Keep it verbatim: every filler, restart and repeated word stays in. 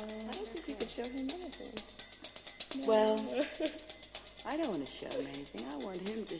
I don't think you could show him anything. Well, I don't want to show him anything. I want him to